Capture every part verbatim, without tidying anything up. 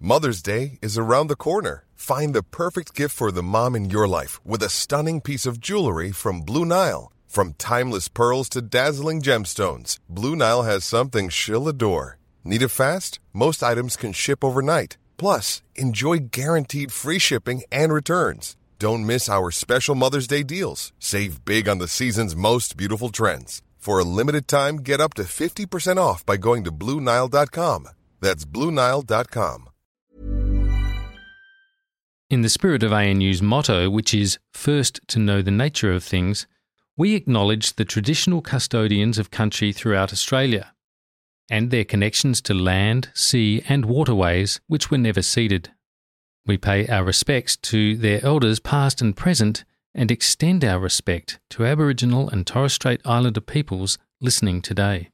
Mother's Day is around the corner. Find the perfect gift for the mom in your life with a stunning piece of jewelry from Blue Nile. From timeless pearls to dazzling gemstones, Blue Nile has something she'll adore. Need it fast? Most items can ship overnight. Plus, enjoy guaranteed free shipping and returns. Don't miss our special Mother's Day deals. Save big on the season's most beautiful trends. For a limited time, get up to fifty percent off by going to Blue Nile dot com. That's Blue Nile dot com. In the spirit of A N U's motto, which is first to know the nature of things, we acknowledge the traditional custodians of country throughout Australia and their connections to land, sea and waterways which were never ceded. We pay our respects to their elders past and present and extend our respect to Aboriginal and Torres Strait Islander peoples listening today.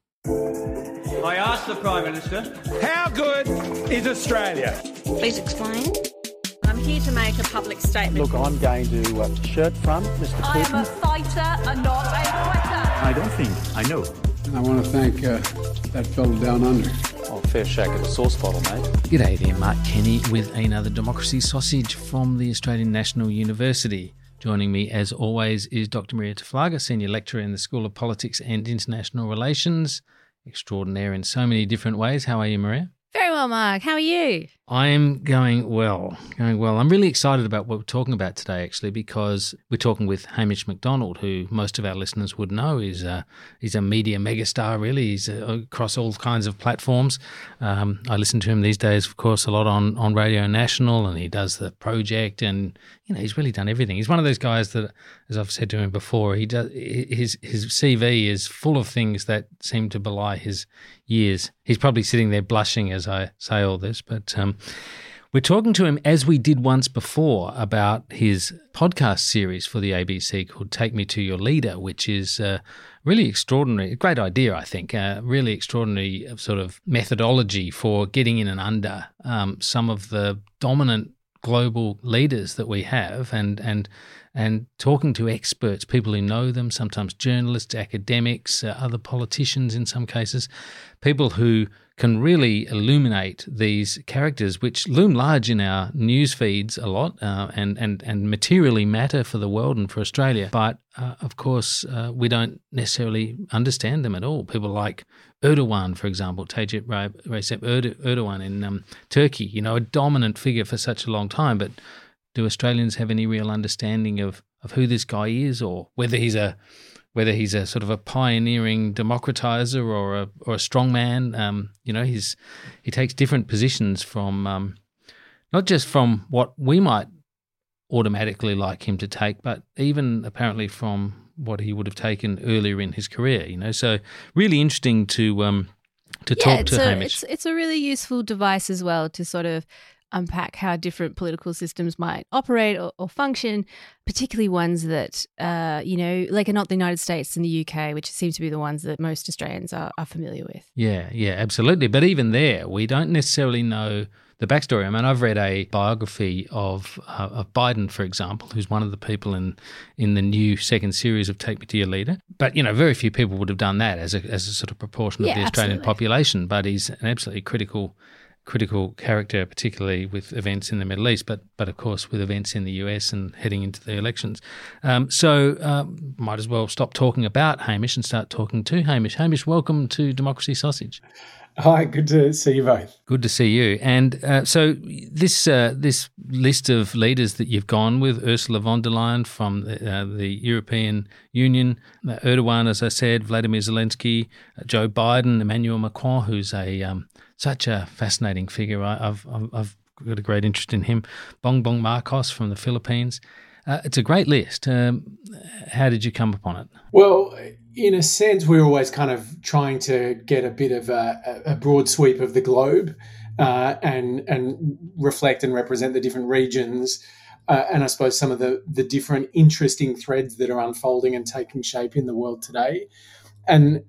I asked the Prime Minister, how good is Australia? Please explain. I'm here to make a public statement. Look, I'm going to uh, shirt front, Mister Putin. I am a fighter and not a quitter. I don't think I know. And I want to thank uh, that fellow down under. Oh, fair shake of the sauce bottle, mate. G'day there, Mark Kenny with another Democracy Sausage from the Australian National University. Joining me, as always, is Doctor Maria Taflaga, Senior Lecturer in the School of Politics and International Relations. Extraordinaire in so many different ways. How are you, Maria? Very well, Mark. How are you? I am going well, going well. I'm really excited about what we're talking about today, actually, because we're talking with Hamish Macdonald, who most of our listeners would know is a, he's a media megastar, really. He's uh, across all kinds of platforms. Um, I listen to him these days, of course, a lot on, on Radio National, and he does The Project, and you know he's really done everything. He's one of those guys that, as I've said to him before, he does his his C V is full of things that seem to belie his years. He's probably sitting there blushing as I say all this, but um, we're talking to him, as we did once before, about his podcast series for the A B C called Take Me to Your Leader, which is uh, really extraordinary, a great idea, I think, uh, really extraordinary sort of methodology for getting in and under um, some of the dominant global leaders that we have and and and talking to experts, people who know them, sometimes journalists, academics, uh, other politicians in some cases, people who can really illuminate these characters which loom large in our news feeds a lot uh, and, and, and materially matter for the world and for Australia. But, uh, of course, uh, we don't necessarily understand them at all. People like Erdogan, for example, Tayyip Recep Erdogan in um, Turkey, you know, a dominant figure for such a long time. But do Australians have any real understanding of, of who this guy is, or whether he's a whether he's a sort of a pioneering democratizer or a or a strongman? Um, you know, he's he takes different positions from um, not just from what we might automatically like him to take, but even apparently from what he would have taken earlier in his career. You know, so really interesting to um, to yeah, talk to a, Hamish. It's, it's a really useful device as well to sort of unpack how different political systems might operate or, or function, particularly ones that, uh, you know, like are not the United States and the U K, which seem to be the ones that most Australians are, are familiar with. Yeah, yeah, absolutely. But even there, we don't necessarily know the backstory. I mean, I've read a biography of uh, of Biden, for example, who's one of the people in in the new second series of Take Me to Your Leader. But, you know, very few people would have done that as a, as a sort of proportion Yeah, of the Australian absolutely. population. But he's an absolutely critical critical character, particularly with events in the Middle East, but but of course with events in the U S and heading into the elections. Um, so um, might as well stop talking about Hamish and start talking to Hamish. Hamish, welcome to Democracy Sausage. Hi, good to see you both. Good to see you. And uh, so this uh, this list of leaders that you've gone with, Ursula von der Leyen from the, uh, the European Union, uh, Erdogan, as I said, Vladimir Zelensky, uh, Joe Biden, Emmanuel Macron, who's a um, such a fascinating figure. I, I've, I've I've got a great interest in him. Bongbong Marcos from the Philippines. Uh, it's a great list. Um, how did you come upon it? Well, in a sense, we're always kind of trying to get a bit of a, a broad sweep of the globe uh, and and reflect and represent the different regions uh, and I suppose some of the, the different interesting threads that are unfolding and taking shape in the world today. And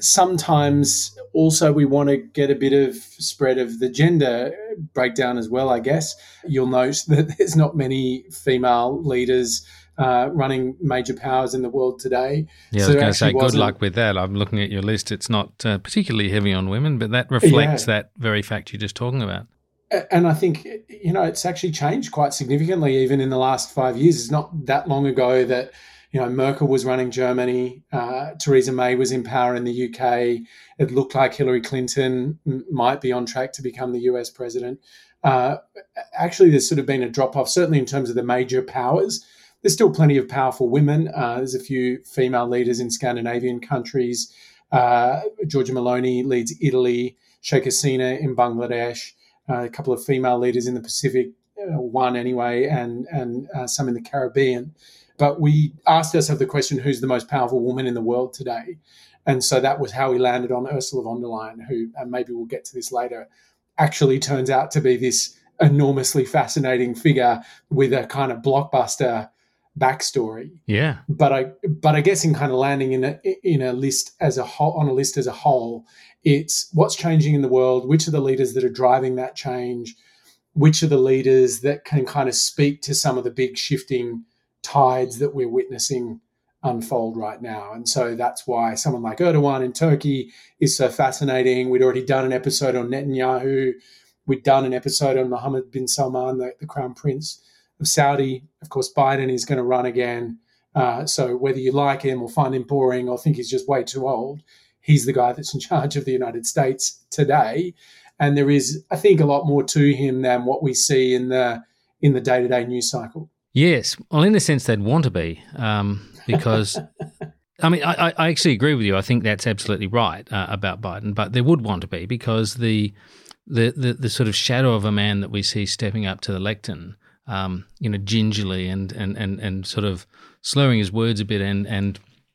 sometimes also we want to get a bit of spread of the gender breakdown as well, I guess. You'll note that there's not many female leaders uh, running major powers in the world today. Yeah, so I was going to say, good wasn't... luck with that. I'm looking at your list. It's not uh, particularly heavy on women, but that reflects Yeah. that very fact you're just talking about. And I think, you know, it's actually changed quite significantly even in the last five years. It's not that long ago that, you know, Merkel was running Germany, uh, Theresa May was in power in the U K. It looked like Hillary Clinton m- might be on track to become the U S president. Uh, actually, there's sort of been a drop-off, certainly in terms of the major powers. There's still plenty of powerful women. Uh, there's a few female leaders in Scandinavian countries. Uh, Giorgia Meloni leads Italy, Sheikh Hasina in Bangladesh, uh, a couple of female leaders in the Pacific, uh, one anyway, and, and uh, some in the Caribbean. But we asked ourselves the question, who's the most powerful woman in the world today? And so that was how we landed on Ursula von der Leyen, who, and maybe we'll get to this later, actually turns out to be this enormously fascinating figure with a kind of blockbuster backstory. Yeah. But I but I guess in kind of landing in a in a list as a whole, on a list as a whole, it's what's changing in the world, which are the leaders that are driving that change, which are the leaders that can kind of speak to some of the big shifting tides that we're witnessing unfold right now. And so that's why someone like Erdogan in Turkey is so fascinating. We'd already done an episode on Netanyahu. We'd done an episode on Mohammed bin Salman, the, the Crown Prince of Saudi. Of course, Biden is going to run again. Uh, so whether you like him or find him boring or think he's just way too old, he's the guy that's in charge of the United States today. And there is, I think, a lot more to him than what we see in the in the day-to-day news cycle. Yes. Well, in a sense, they'd want to be um, because, I mean, I, I actually agree with you. I think that's absolutely right uh, about Biden, but they would want to be because the, the the the sort of shadow of a man that we see stepping up to the lectern, um, you know, gingerly and, and, and, and sort of slurring his words a bit and and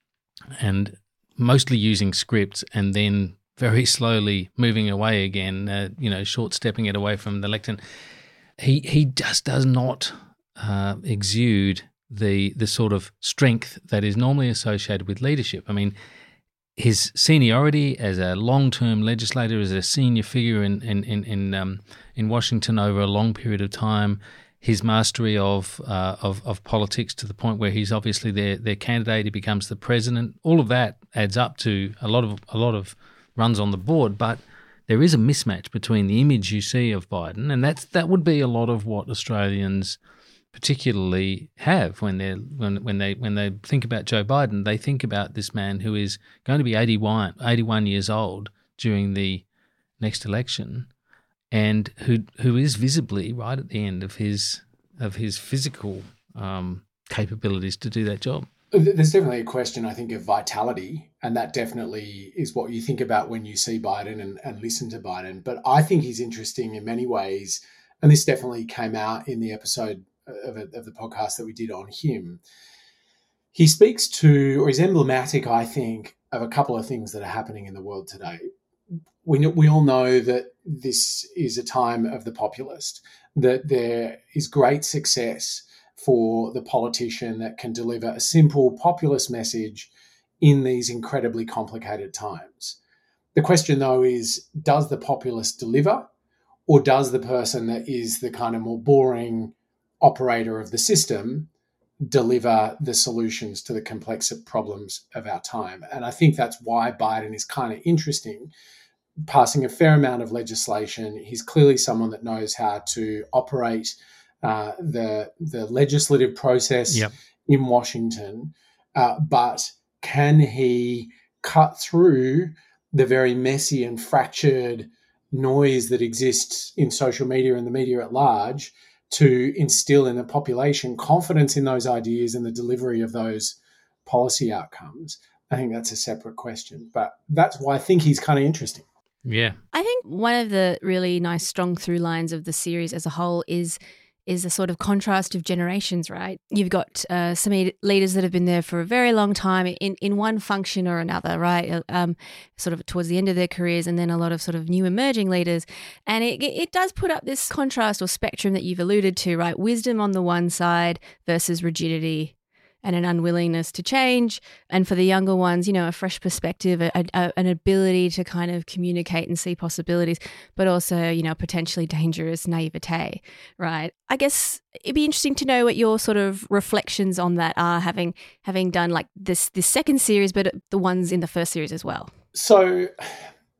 and mostly using scripts and then very slowly moving away again, uh, you know, short-stepping it away from the lectern. He he just does not uh, exude the the sort of strength that is normally associated with leadership. I mean, his seniority as a long-term legislator, as a senior figure in in in in, um, in Washington over a long period of time, his mastery of uh, of of politics to the point where he's obviously their their candidate, he becomes the president. All of that adds up to a lot of a lot of runs on the board, but there is a mismatch between the image you see of Biden, and that's that would be a lot of what Australians particularly have when they when when they when they think about Joe Biden. They think about this man who is going to be eighty-one, eighty-one years old during the next election, and who who is visibly right at the end of his of his physical um, capabilities to do that job. There's definitely a question, I think, of vitality, and that definitely is what you think about when you see Biden and, and listen to Biden. But I think he's interesting in many ways, and this definitely came out in the episode of, of the podcast that we did on him. He speaks to, or is emblematic, I think, of a couple of things that are happening in the world today. We know, we all know that this is a time of the populist, that there is great success for the politician that can deliver a simple populist message in these incredibly complicated times. The question, though, is does the populist deliver, or does the person that is the kind of more boring operator of the system deliver the solutions to the complex problems of our time? And I think that's why Biden is kind of interesting, passing a fair amount of legislation. He's clearly someone that knows how to operate Uh, the the legislative process yep. in Washington, uh, but can he cut through the very messy and fractured noise that exists in social media and the media at large to instill in the population confidence in those ideas and the delivery of those policy outcomes? I think that's a separate question, but that's why I think he's kind of interesting. Yeah. I think one of the really nice strong through lines of the series as a whole is is a sort of contrast of generations, right? You've got uh, some leaders that have been there for a very long time in, in one function or another, right? Um, sort of towards the end of their careers, and then a lot of sort of new emerging leaders. And it, it does put up this contrast or spectrum that you've alluded to, right? Wisdom on the one side versus rigidity and an unwillingness to change. And for the younger ones, you know, a fresh perspective, a, a, an ability to kind of communicate and see possibilities, but also, you know, potentially dangerous naivete, right? I guess it'd be interesting to know what your sort of reflections on that are, having having done like this this second series, but the ones in the first series as well. So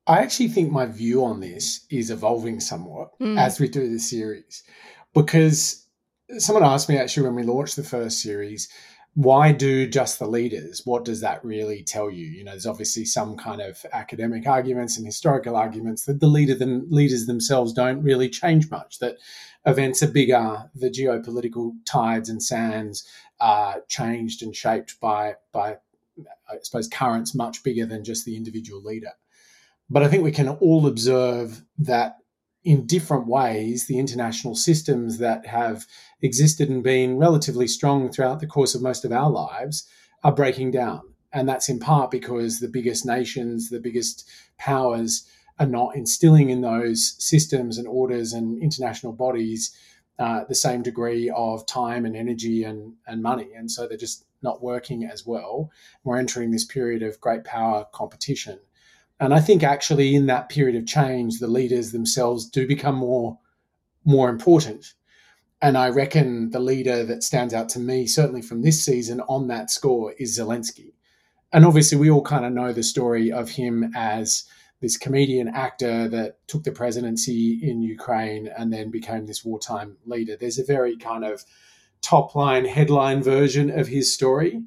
I actually think my view on this is evolving somewhat Mm. as we do the series, because someone asked me actually when we launched the first series, why do just the leaders? What does that really tell you? You know, there's obviously some kind of academic arguments and historical arguments that the leader them, leaders themselves don't really change much, that events are bigger, the geopolitical tides and sands are changed and shaped by, by I suppose, currents much bigger than just the individual leader. But I think we can all observe that in different ways, the international systems that have existed and been relatively strong throughout the course of most of our lives are breaking down. And that's in part because the biggest nations, the biggest powers are not instilling in those systems and orders and international bodies uh, the same degree of time and energy and, and money. And so they're just not working as well. We're entering this period of great power competition. And I think actually in that period of change, the leaders themselves do become more, more important. And I reckon the leader that stands out to me, certainly from this season on that score, is Zelensky. And obviously we all kind of know the story of him as this comedian actor that took the presidency in Ukraine and then became this wartime leader. There's a very kind of top line headline version of his story.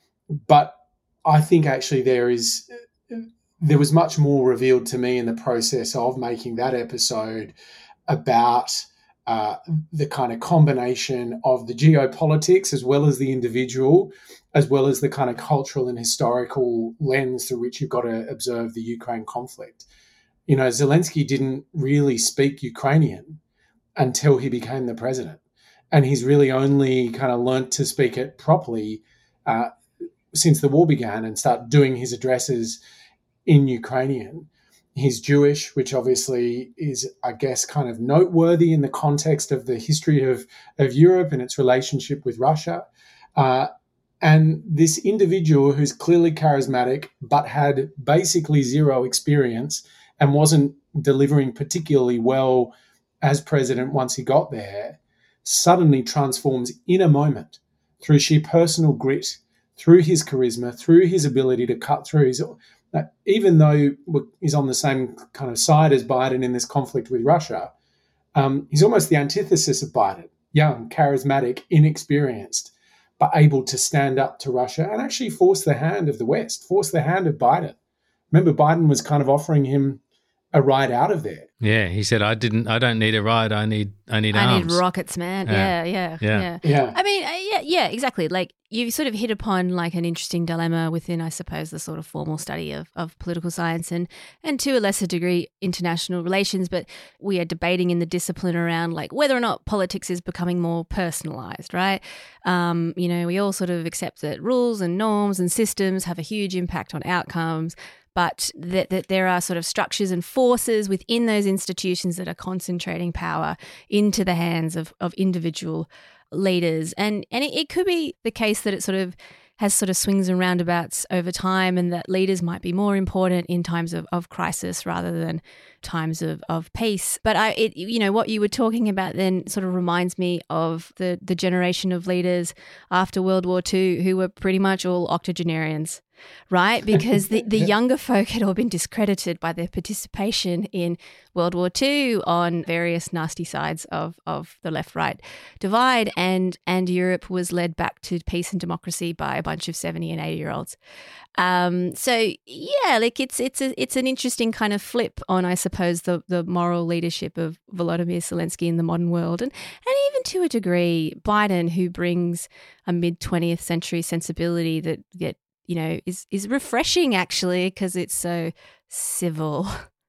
But I think actually there is... There was much more revealed to me in the process of making that episode about uh, the kind of combination of the geopolitics as well as the individual, as well as the kind of cultural and historical lens through which you've got to observe the Ukraine conflict. You know, Zelensky didn't really speak Ukrainian until he became the president. And he's really only kind of learnt to speak it properly uh, since the war began and start doing his addresses in Ukrainian. He's Jewish, which obviously is, I guess, kind of noteworthy in the context of the history of, of Europe and its relationship with Russia. Uh, and this individual who's clearly charismatic but had basically zero experience and wasn't delivering particularly well as president once he got there, suddenly transforms in a moment through sheer personal grit, through his charisma, through his ability to cut through his... Now, even though he's on the same kind of side as Biden in this conflict with Russia, um, he's almost the antithesis of Biden. Young, charismatic, inexperienced, but able to stand up to Russia and actually force the hand of the West, force the hand of Biden. Remember, Biden was kind of offering him a ride out of there. Yeah, he said, "I didn't. I don't need a ride. I need. I need I arms. need rockets, man." Yeah. Yeah, yeah, Yeah. yeah. Yeah. I mean, uh, yeah, yeah, exactly. Like you sort of hit upon like an interesting dilemma within, I suppose, the sort of formal study of, of political science and and to a lesser degree international relations. But we are debating in the discipline around like whether or not politics is becoming more personalized, right? Um, you know, we all sort of accept that rules and norms and systems have a huge impact on outcomes, but that, that there are sort of structures and forces within those institutions that are concentrating power into the hands of, of individual leaders. And and it, it could be the case that it sort of has sort of swings and roundabouts over time and that leaders might be more important in times of, of crisis rather than times of, of peace. But I, it, you know, what you were talking about then sort of reminds me of the, the generation of leaders after World War Two who were pretty much all octogenarians. Right? Because the, the younger folk had all been discredited by their participation in World War Two on various nasty sides of, of the left-right divide, and and Europe was led back to peace and democracy by a bunch of seventy and eighty-year-olds. Um, so, yeah, like it's it's a, it's an interesting kind of flip on, I suppose, the, the moral leadership of Volodymyr Zelensky in the modern world. And, and even to a degree, Biden, who brings a mid-twentieth century sensibility that, that you know, is, is refreshing actually because it's so civil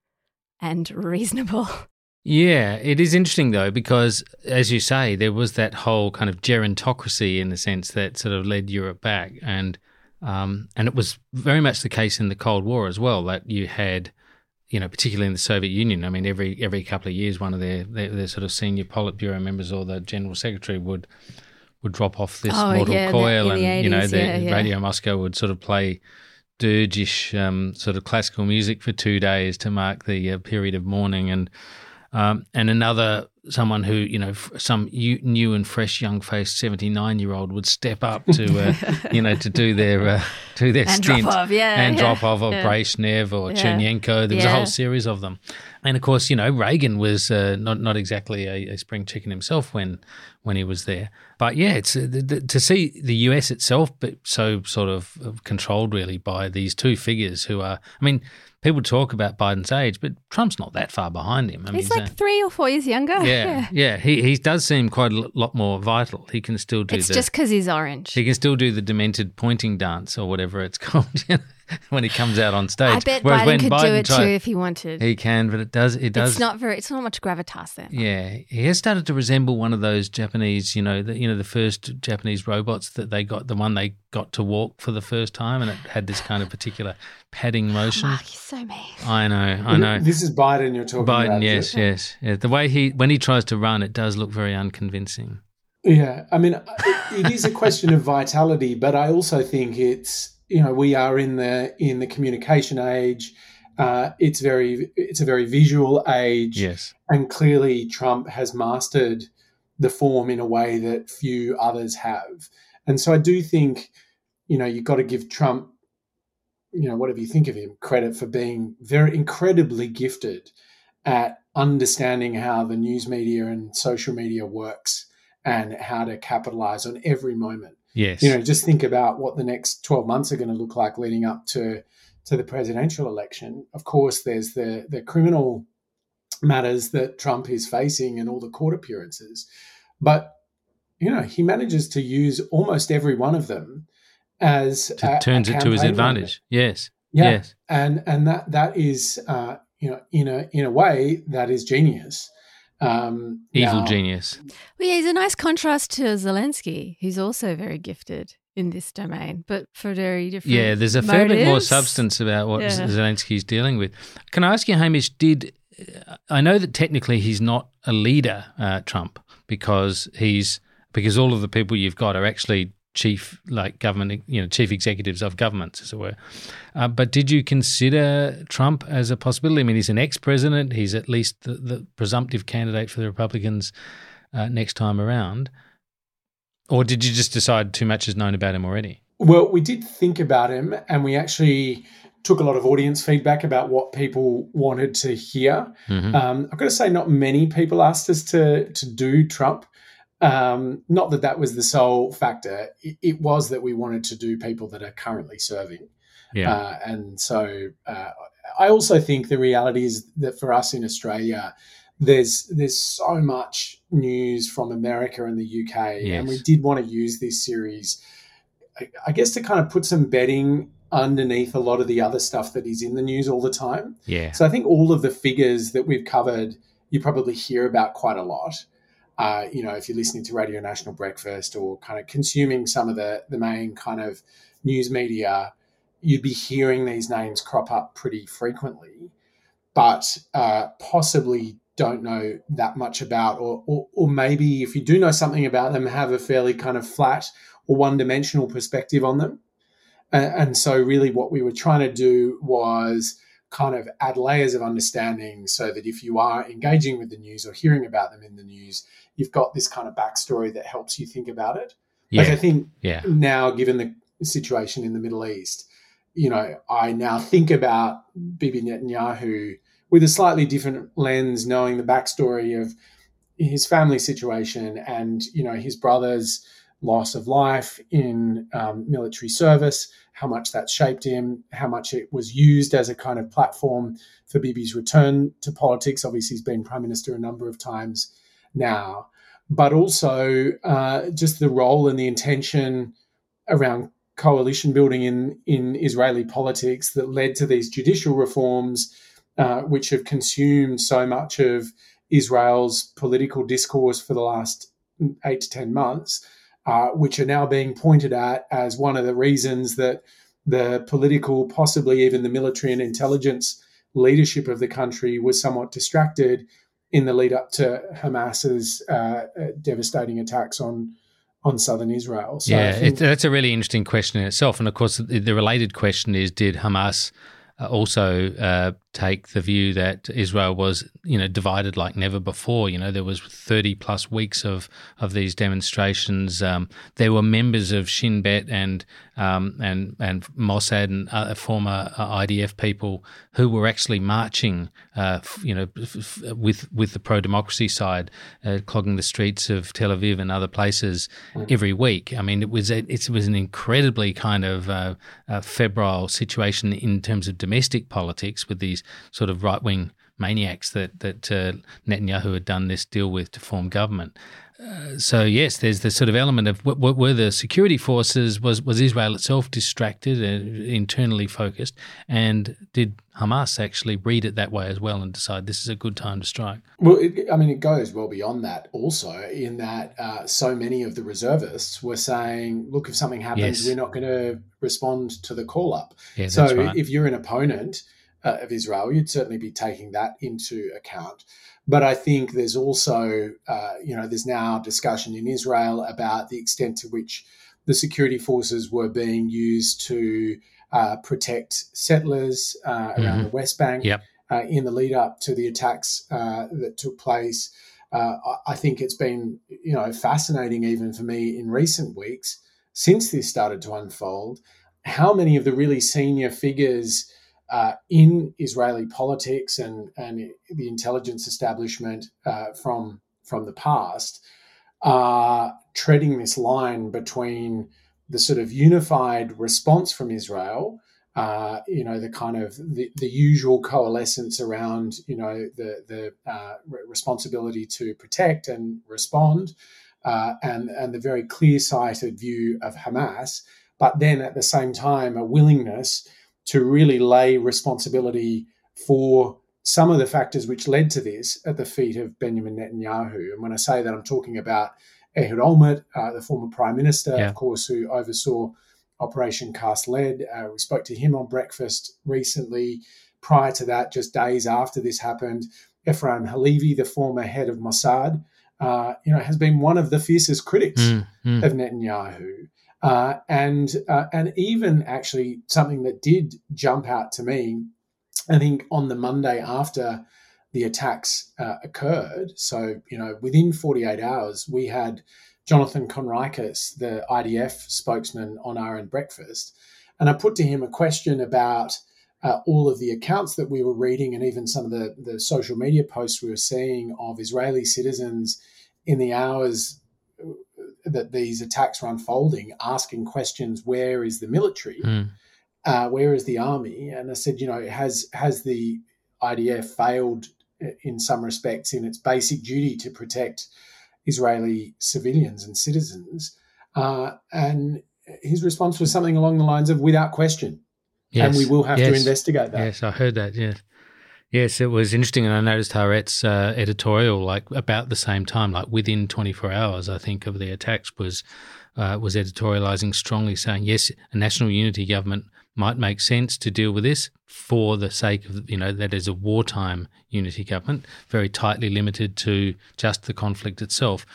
and reasonable. Yeah, it is interesting though because, as you say, there was that whole kind of gerontocracy in the sense that sort of led Europe back, and um, and it was very much the case in the Cold War as well. That you had, you know, particularly in the Soviet Union. I mean, every every couple of years, one of their their, their sort of senior Politburo members or the General Secretary would. would drop off this oh, mortal yeah, coil, the, and the you know, the yeah, yeah. Radio Moscow would sort of play dirge-ish um, sort of classical music for two days to mark the uh, period of mourning, and um, and another someone who, you know, f- some u- new and fresh, young-faced seventy-nine-year-old would step up to, uh, you know, to do their uh, do their and stint drop off, yeah, and yeah, drop off, or yeah. Brezhnev or Yeah. Chernenko. There was Yeah. a whole series of them, and of course, you know, Reagan was uh, not not exactly a, a spring chicken himself when when he was there. But yeah, it's uh, the, the, to see the U S itself, but so sort of controlled really by these two figures who are, I mean. People talk about Biden's age, but Trump's not that far behind him. I He's mean, like uh, three or four years younger. yeah, yeah. He he does seem quite a lot more vital. He can still do It's the. just because he's orange. He can still do the demented pointing dance or whatever it's called you know, when he comes out on stage. I bet Whereas Biden when could do Biden it tried- too if he wanted. He can, but it does. It does. It's not very. It's not much gravitas there. Yeah, he has started to resemble one of those Japanese, you know, the, you know, the first Japanese robots that they got, the one they got to walk for the first time, and it had this kind of particular padding motion. Mark, he's so mean. I know, I know. This is Biden you're talking about. Biden, is yes, it? yes, yeah. The way he, when he tries to run, it does look very unconvincing. Yeah, I mean, it, it is a question of vitality, but I also think it's, you know, we are in the in the communication age. Uh, it's very it's a very visual age, Yes. and clearly Trump has mastered the form in a way that few others have. And so I do think, you know, you've got to give Trump, you know, whatever you think of him, credit for being very incredibly gifted at understanding how the news media and social media works and how to capitalize on every moment. Yes. You know, just think about what the next twelve months are going to look like leading up to to the presidential election. Of course, there's the the criminal matters that Trump is facing and all the court appearances. But, you know, he manages to use almost every one of them as T- a, turns a it to his campaign advantage. Yes. yeah. Yes. And and that that is uh, you know, in a in a way that is genius. Um, Evil now- genius. Well, yeah, he's a nice contrast to Zelensky, who's also very gifted in this domain, but for very different. Yeah, there's a fair bit more motives. substance about what Yeah. Zelensky's dealing with. Can I ask you, Hamish, did I know that technically he's not a leader, uh, Trump, because he's because all of the people you've got are actually chief, like government, you know, chief executives of governments, as it were. Uh, but did you consider Trump as a possibility? I mean, he's an ex-president. He's at least the, the presumptive candidate for the Republicans uh, next time around. Or did you just decide too much is known about him already? Well, we did think about him, and we actually took a lot of audience feedback about what people wanted to hear. Mm-hmm. Um, I've got to say, not many people asked us to to do Trump. Um, not that that was the sole factor. It, it was that we wanted to do people that are currently serving. Yeah. Uh, and so uh, I also think the reality is that for us in Australia, there's there's so much news from America and the U K, Yes. and we did want to use this series, I, I guess, to kind of put some bedding underneath a lot of the other stuff that is in the news all the time. Yeah. So I think all of the figures that we've covered, you probably hear about quite a lot. Uh, you know, if you're listening to Radio National Breakfast or kind of consuming some of the, the main kind of news media, you'd be hearing these names crop up pretty frequently, but uh, possibly don't know that much about, or, or or maybe if you do know something about them, have a fairly kind of flat or one-dimensional perspective on them. And, and so really what we were trying to do was kind of add layers of understanding so that if you are engaging with the news or hearing about them in the news, you've got this kind of backstory that helps you think about it. Yeah. Like I think Yeah. now, given the situation in the Middle East, you know, I now think about Bibi Netanyahu with a slightly different lens, knowing the backstory of his family situation and, you know, his brother's loss of life in um, military service, how much that shaped him, how much it was used as a kind of platform for Bibi's return to politics. Obviously, he's been prime minister a number of times now, but also uh, just the role and the intention around coalition building in, in Israeli politics that led to these judicial reforms, uh, which have consumed so much of Israel's political discourse for the last eight to ten months. Uh, which are now being pointed at as one of the reasons that the political, possibly even the military and intelligence leadership of the country was somewhat distracted in the lead up to Hamas's uh, devastating attacks on on southern Israel. So yeah, I think, it, that's a really interesting question in itself. And of course, the, the related question is, did Hamas uh, also uh, take the view that Israel was, you know, divided like never before. You know, there was thirty plus weeks of, of these demonstrations. Um, there were members of Shin Bet and um, and and Mossad and uh, former I D F people who were actually marching, uh, you know, f- with with the pro-democracy side, uh, clogging the streets of Tel Aviv and other places mm. every week. I mean, it was a, it was an incredibly kind of uh, uh, febrile situation in terms of domestic politics with these sort of right-wing maniacs that that uh, Netanyahu had done this deal with to form government. Uh, so yes, there's the sort of element of what, what were the security forces? Was was Israel itself distracted and internally focused, and did Hamas actually read it that way as well and decide this is a good time to strike? Well, it, I mean, it goes well beyond that. Also, in that uh, so many of the reservists were saying, "Look, if something happens, yes. we're not going to respond to the call up." Yeah, so that's right. If you're an opponent uh, of Israel, you'd certainly be taking that into account. But I think there's also, uh, you know, there's now discussion in Israel about the extent to which the security forces were being used to uh, protect settlers uh, around mm-hmm. the West Bank yep. uh, in the lead up to the attacks uh, that took place. Uh, I think it's been, you know, fascinating even for me in recent weeks since this started to unfold, how many of the really senior figures Uh, in Israeli politics and, and the intelligence establishment uh, from from the past are treading this line between the sort of unified response from Israel, uh, you know, the kind of the, the usual coalescence around, you know, the the uh, responsibility to protect and respond, uh, and and the very clear-sighted view of Hamas, but then at the same time a willingness to really lay responsibility for some of the factors which led to this at the feet of Benjamin Netanyahu. And when I say that, I'm talking about Ehud Olmert, uh, the former prime minister, yeah. of course, who oversaw Operation Cast Lead. Uh, we spoke to him on breakfast recently. Prior to that, just days after this happened, Ephraim Halevi, the former head of Mossad, uh, you know, has been one of the fiercest critics mm, mm. of Netanyahu. Uh, and uh, and even actually something that did jump out to me, I think on the Monday after the attacks uh, occurred, so, you know, within forty-eight hours, we had Jonathan Conricus, the I D F spokesman, on R N Breakfast. And I put to him a question about uh, all of the accounts that we were reading and even some of the, the social media posts we were seeing of Israeli citizens in the hours that these attacks were unfolding, asking questions, where is the military? Mm. Uh, where is the army? And I said, you know, has has the I D F failed in some respects in its basic duty to protect Israeli civilians and citizens? Uh, and his response was something along the lines of, without question. Yes. And we will have yes. to investigate that. Yes, I heard that, yes. Yes, it was interesting, and I noticed Haaretz's uh, editorial, like about the same time, like within twenty-four hours, I think, of the attacks, was uh, was editorialising strongly, saying yes, a national unity government might make sense to deal with this for the sake of, you know, that is a wartime unity government, very tightly limited to just the conflict itself,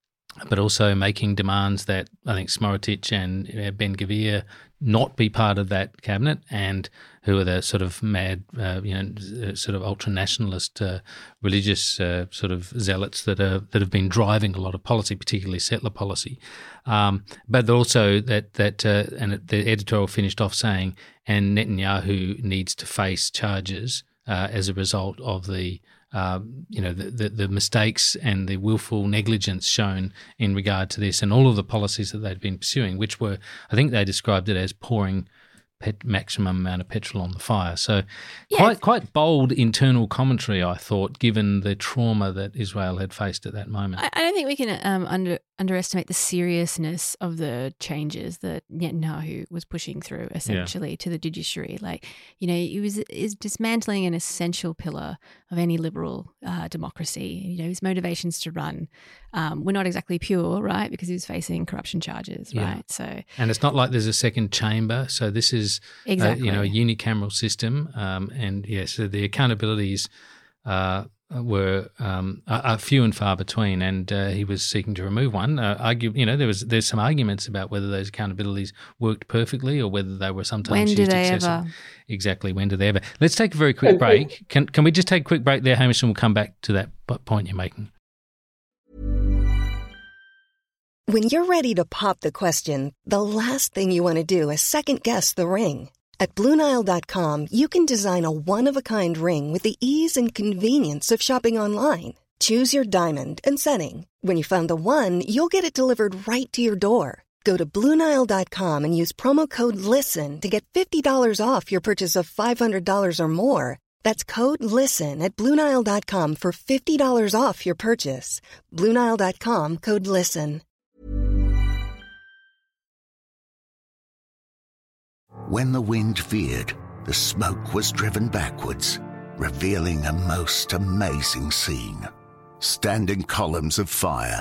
but also making demands that I think Smotrich and uh, Ben-Gvir not be part of that cabinet, and who are the sort of mad, uh, you know, sort of ultra-nationalist, uh, religious uh, sort of zealots that are that have been driving a lot of policy, particularly settler policy. Um, but also that that uh, and the editorial finished off saying, and Netanyahu needs to face charges uh, as a result of the. Um, you know, the, the, the mistakes and the willful negligence shown in regard to this and all of the policies that they'd been pursuing, which were, I think they described it as pouring pet, maximum amount of petrol on the fire. So yeah. quite quite bold internal commentary, I thought, given the trauma that Israel had faced at that moment. I, I don't think we can um, under, underestimate the seriousness of the changes that Netanyahu was pushing through, essentially, yeah. to the judiciary. Like, you know, he was is dismantling an essential pillar of any liberal uh, democracy. You know, his motivations to run um, were not exactly pure, right, because he was facing corruption charges, yeah. right? So, and it's not like there's a second chamber. So this is, exactly. uh, you know, a unicameral system. Um, and, yes, yeah, so the accountabilities uh, were um, are, are few and far between, and uh, he was seeking to remove one. Uh, argue, you know, there was there's some arguments about whether those accountabilities worked perfectly or whether they were sometimes When used do they excessively. ever? Exactly, when do they ever? Let's take a very quick break. Can can we just take a quick break there, Hamish, and we'll come back to that point you're making. When you're ready to pop the question, the last thing you want to do is second-guess the ring. At Blue Nile dot com, you can design a one-of-a-kind ring with the ease and convenience of shopping online. Choose your diamond and setting. When you find the one, you'll get it delivered right to your door. Go to Blue Nile dot com and use promo code LISTEN to get fifty dollars off your purchase of five hundred dollars or more. That's code LISTEN at Blue Nile dot com for fifty dollars off your purchase. Blue Nile dot com, code LISTEN. When the wind veered, the smoke was driven backwards, revealing a most amazing scene. Standing columns of fire.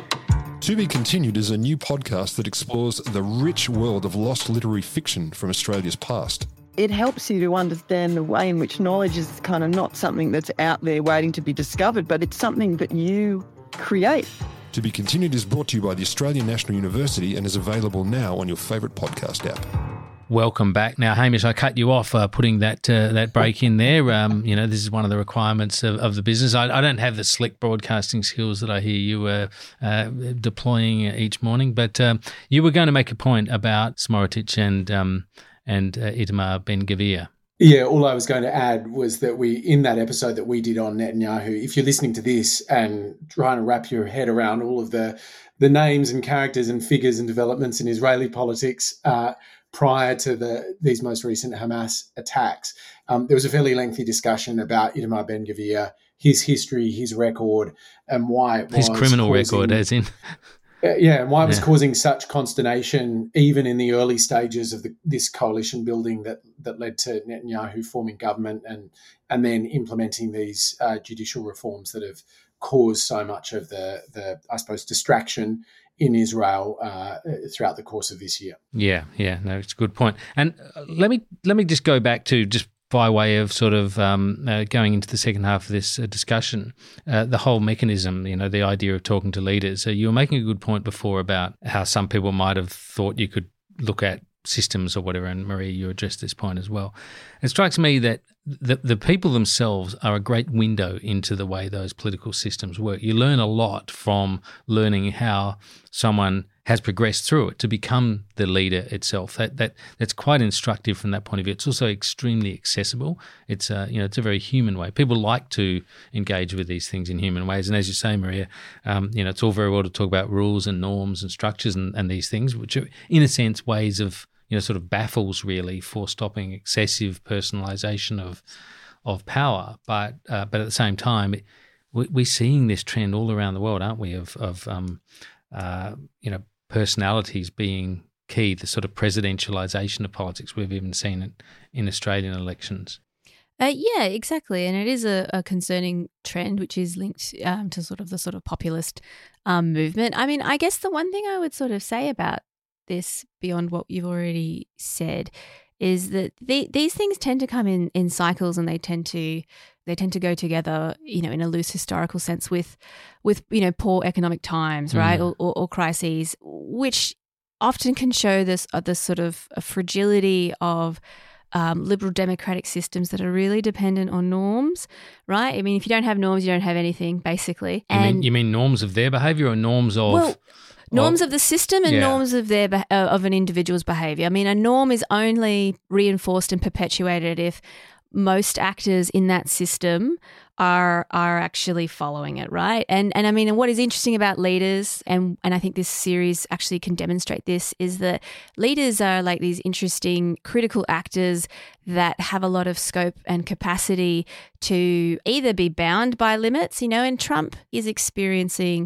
To Be Continued is a new podcast that explores the rich world of lost literary fiction from Australia's past. It helps you to understand the way in which knowledge is kind of not something that's out there waiting to be discovered, but it's something that you create. To Be Continued is brought to you by the Australian National University and is available now on your favourite podcast app. Welcome back. Now, Hamish, I cut you off uh, putting that uh, that break in there. Um, you know, this is one of the requirements of, of the business. I, I don't have the slick broadcasting skills that I hear you uh, uh, deploying each morning, but um, you were going to make a point about Smotrich and um, and uh, Itamar Ben-Gvir. Yeah, all I was going to add was that we, in that episode that we did on Netanyahu, if you're listening to this and trying to wrap your head around all of the the names and characters and figures and developments in Israeli politics uh, prior to the these most recent Hamas attacks, um, there was a fairly lengthy discussion about Itamar Ben-Gvir, his history, his record, and why it was his criminal causing, record, as in. Uh, yeah, and why it was Yeah. causing such consternation even in the early stages of the, this coalition building that that led to Netanyahu forming government and and then implementing these uh, judicial reforms that have caused so much of the, the I suppose, distraction in Israel uh, throughout the course of this year. Yeah, yeah, no, it's a good point. And uh, let me let me just go back to just by way of sort of um, uh, going into the second half of this uh, discussion, uh, the whole mechanism, you know, the idea of talking to leaders. So you were making a good point before about how some people might have thought you could look at systems or whatever, and Maria, you addressed this point as well. It strikes me that the the people themselves are a great window into the way those political systems work. You learn a lot from learning how someone has progressed through it to become the leader itself. That that that's quite instructive from that point of view. It's also extremely accessible. It's a you know it's a very human way. People like to engage with these things in human ways. And as you say, Maria, um, you know it's all very well to talk about rules and norms and structures and, and these things, which are in a sense ways of you know sort of baffles really for stopping excessive personalisation of of power. But uh, but at the same time, we, we're seeing this trend all around the world, aren't we? Of of um, uh, you know. personalities being key, the sort of presidentialisation of politics we've even seen it in Australian elections. Uh, yeah, exactly. And it is a, a concerning trend which is linked um, to sort of the sort of populist um, movement. I mean, I guess the one thing I would sort of say about this, beyond what you've already said, is that the, these things tend to come in, in cycles, and they tend to they tend to go together, you know, in a loose historical sense with, with you know, poor economic times, right, mm. or, or, or crises, which often can show this uh, this sort of a fragility of um, liberal democratic systems that are really dependent on norms, right? I mean, if you don't have norms, you don't have anything, basically. You, and mean, you mean norms of their behaviour or norms of... Well, norms of, of the system and yeah. norms of their uh, of an individual's behaviour. I mean, a norm is only reinforced and perpetuated if most actors in that system are are actually following it, right? And and I mean, and what is interesting about leaders, and and I think this series actually can demonstrate this, is that leaders are like these interesting critical actors that have a lot of scope and capacity to either be bound by limits, you know, and Trump is experiencing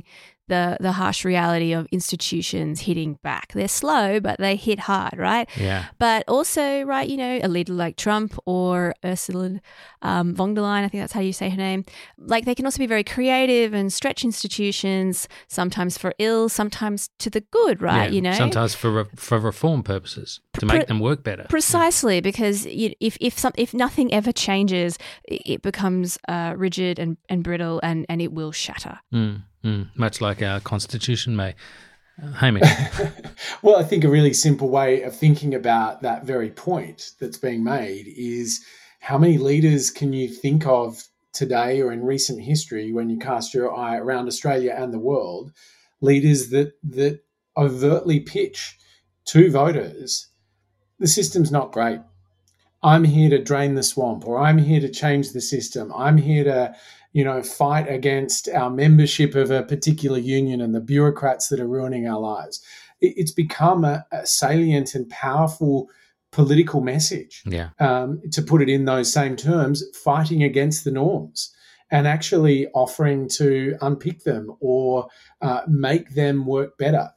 the the harsh reality of institutions hitting back. They're slow, but they hit hard, right? Yeah. But also, right, you know, a leader like Trump or Ursula um, von der Leyen, I think that's how you say her name, like they can also be very creative and stretch institutions, sometimes for ill, sometimes to the good, right? Yeah, you know, sometimes for re- for reform purposes to make them work better. Precisely, yeah. Because you, if if some if nothing ever changes, it becomes uh, rigid and, and brittle, and, and it will shatter. Mm, mm, much like our constitution may. Uh, Hamish. Well, I think a really simple way of thinking about that very point that's being made is how many leaders can you think of today or in recent history when you cast your eye around Australia and the world, leaders that that overtly pitch to voters, the system's not great. I'm here to drain the swamp, or I'm here to change the system. I'm here to, you know, fight against our membership of a particular union and the bureaucrats that are ruining our lives. It's become a, a salient and powerful political message. Yeah. Um, to put it in those same terms, fighting against the norms and actually offering to unpick them or uh, make them work better.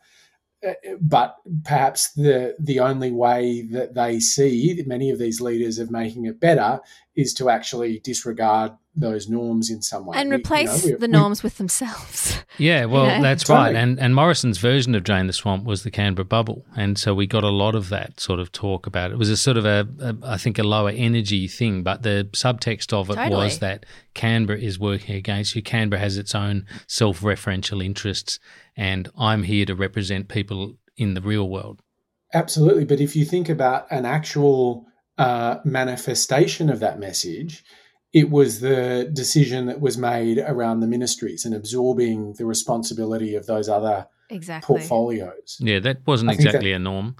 But perhaps the the only way that they see many of these leaders of making it better is to actually disregard those norms in some way. And We- replace you know, we- the we- norms with themselves. Yeah, well, You know? that's Totally. right. And and Morrison's version of Drain the Swamp was the Canberra bubble. And so we got a lot of that sort of talk about it. It was a sort of a, a I think, a lower energy thing, but the subtext of it Totally. was that Canberra is working against you. Canberra has its own self-referential interests, and I'm here to represent people in the real world. Absolutely. But if you think about an actual uh, manifestation of that message, it was the decision that was made around the ministries and absorbing the responsibility of those other Exactly. portfolios. Yeah, that wasn't I think exactly that- a norm.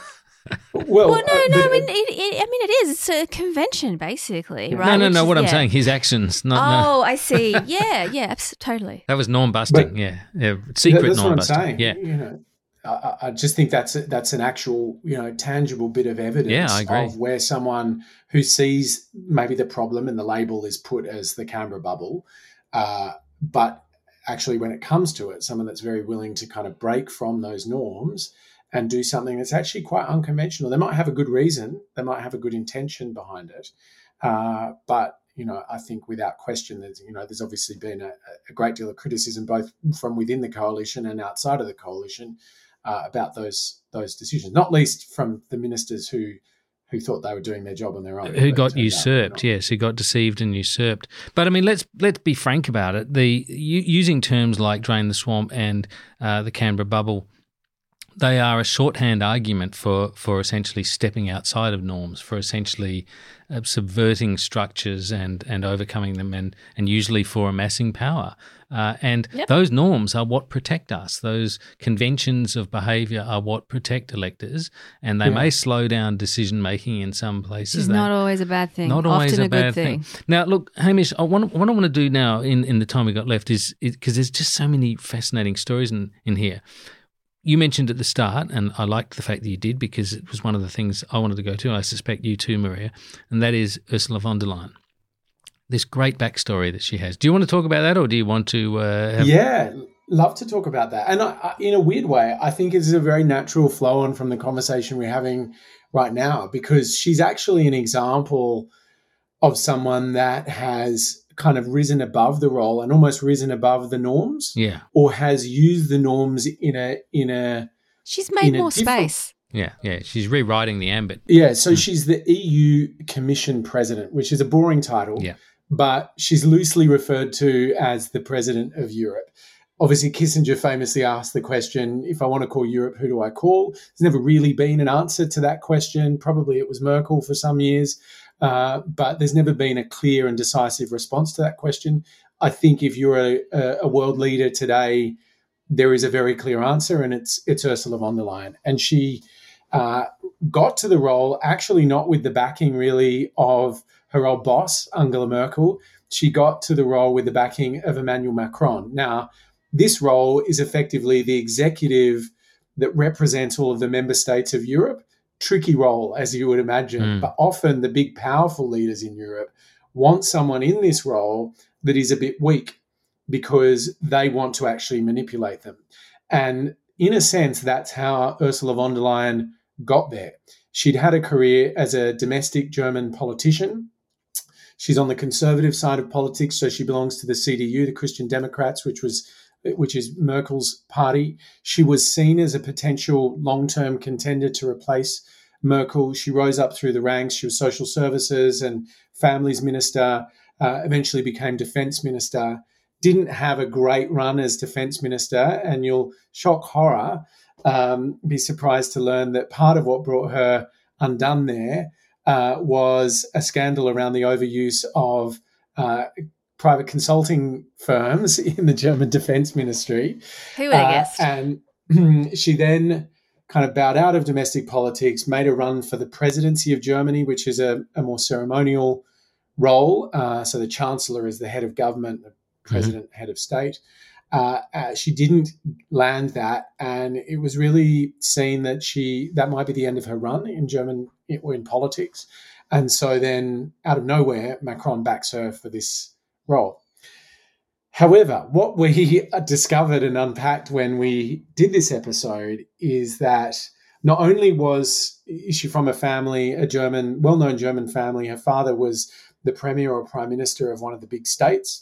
Well, Well, no, uh, no. I but- mean, it, it, I mean, it is. It's a convention, basically, right? no, no, Which no. is- What I'm yeah. saying, his actions. Not, no. Oh, I see. Yeah, yeah, abs- totally. That was norm busting. But- Yeah, yeah. Secret That's norm what I'm busting. saying. Yeah. You know, I, I just think that's a, that's an actual, you know, tangible bit of evidence Yeah, I agree. of where someone who sees maybe the problem and the label is put as the Canberra bubble, uh, but actually when it comes to it, someone that's very willing to kind of break from those norms and do something that's actually quite unconventional. They might have a good reason, they might have a good intention behind it, uh, but you know, I think without question, there's you know, there's obviously been a, a great deal of criticism both from within the coalition and outside of the coalition uh, about those those decisions. Not least from the ministers who who thought they were doing their job on their own, Who but it got turned out usurped? they're not. Yes, who got deceived and usurped. But I mean, let's let's be frank about it. The u- using terms like drain the swamp and uh, the Canberra bubble, they are a shorthand argument for, for essentially stepping outside of norms, for essentially uh, subverting structures and, and overcoming them, and, and usually for amassing power. Uh, and Yep. those norms are what protect us. Those conventions of behaviour are what protect electors, and they Yeah. may slow down decision making in some places. It's They- not always a bad thing. not always Often a, a, bad good thing. Now, look, Hamish, I want, what I want to do now in, in the time we got left is because there's just so many fascinating stories in, in here. You mentioned at the start, and I liked the fact that you did because it was one of the things I wanted to go to, and I suspect you too, Maria, and that is Ursula von der Leyen. This great backstory that she has. Do you want to talk about that, or do you want to uh, have... Yeah, love to talk about that. And I, I, in a weird way, I think it's a very natural flow on from the conversation we're having right now, because she's actually an example of someone that has kind of risen above the role and almost risen above the norms, Yeah, or has used the norms in a in a She's made in a more different- space. yeah, yeah. She's rewriting the ambit. yeah. So she's the E U Commission President, which is a boring title. Yeah. But she's loosely referred to as the President of Europe. Obviously, Kissinger famously asked the question, if I want to call Europe, who do I call? There's never really been an answer to that question. Probably it was Merkel for some years, uh, but there's never been a clear and decisive response to that question. I think if you're a, a world leader today, there is a very clear answer, and it's it's Ursula von der Leyen. And she uh, got to the role actually not with the backing really of her old boss, Angela Merkel. She got to the role with the backing of Emmanuel Macron. Now, this role is effectively the executive that represents all of the member states of Europe. Tricky role, as you would imagine, Mm. but often the big, powerful leaders in Europe want someone in this role that is a bit weak, because they want to actually manipulate them. And in a sense, that's how Ursula von der Leyen got there. She'd had a career as a domestic German politician. She's on the conservative side of politics, so she belongs to the C D U, the Christian Democrats, which was which is Merkel's party. She was seen as a potential long-term contender to replace Merkel. She rose up through the ranks. She was social services and families minister, uh, eventually became defense minister, didn't have a great run as defense minister, and you'll, shock horror, um, be surprised to learn that part of what brought her undone there uh, was a scandal around the overuse of uh, private consulting firms in the German defense ministry. Who would have guessed? Uh, and she then kind of bowed out of domestic politics, made a run for the presidency of Germany, which is a, a more ceremonial role. Uh, so the chancellor is the head of government, the president, mm-hmm. head of state. Uh, uh, she didn't land that, and it was really seen that she that might be the end of her run in German or in politics. And so then, out of nowhere, Macron backs her for this role. However, what we discovered and unpacked when we did this episode is that not only was is she from a family, a German, well-known German family, her father was the premier or prime minister of one of the big states.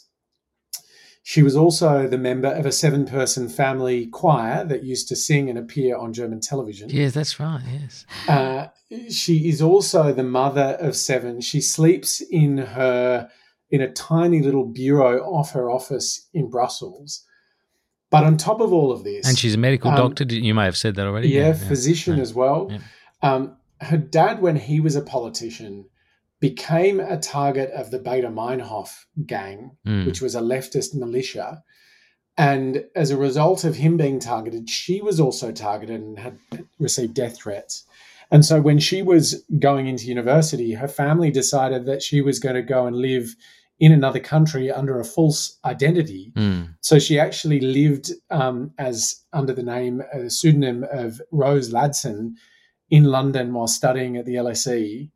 She was also the member of a seven-person family choir that used to sing and appear on German television. Yes, that's right, yes. Uh, she is also the mother of seven. She sleeps in her in a tiny little bureau off her office in Brussels. But on top of all of this... And she's a medical um, doctor. You may have said that already. Yeah, yeah physician yeah. as well. Yeah. Um, her dad, when he was a politician, became a target of the Baader Meinhof gang, mm. which was a leftist militia. And as a result of him being targeted, she was also targeted and had received death threats. And so when she was going into university, her family decided that she was going to go and live in another country under a false identity. Mm. So she actually lived um, as under the name, a pseudonym of Rose Ladson in London while studying at the L S E.